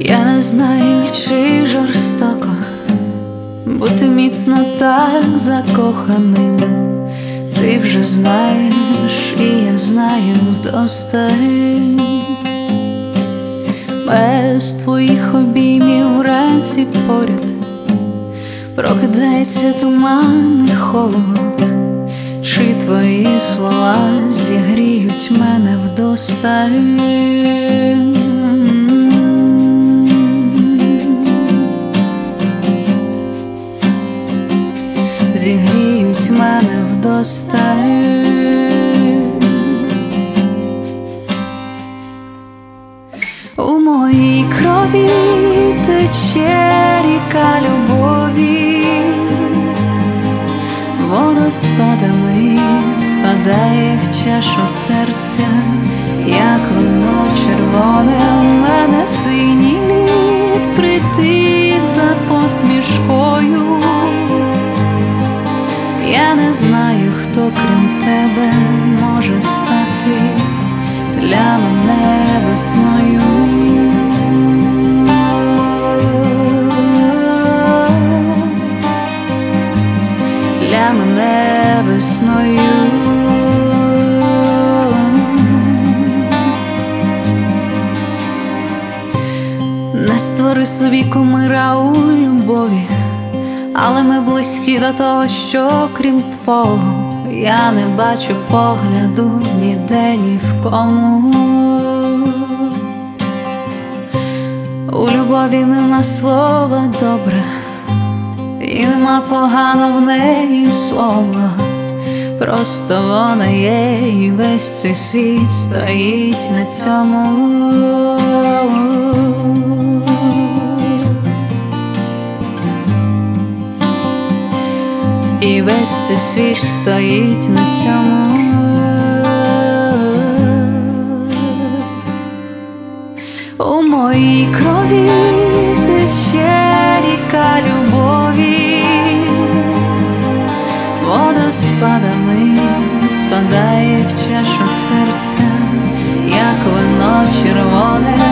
Я не знаю, чи жорстоко бути міцно так закоханими. Ти вже знаєш, і я знаю вдосталь. Без твоїх обіймів вранці поряд прокидається туман і холод. Чи твої слова зігріють мене вдосталь? Зігріють мене вдосталь. У моїй крові тече ріка любові, водоспадами спадає в чашу серця, як вино червоне. У мене синій лід притих за посмішкою. Я не знаю, хто крім тебе може стати для мене весною. Для мене весною. Не створи собі кумира у любові, але ми близькі до того, що крім твого я не бачу погляду ніде ні в кому. У любові нема слова добре, і нема погано в неї слова. Просто вона є, і весь цей світ стоїть на цьому. І весь цей світ стоїть на цьому. У моїй крові тече ріка любові, водоспадами спадає в чашу серця, як вино червоне.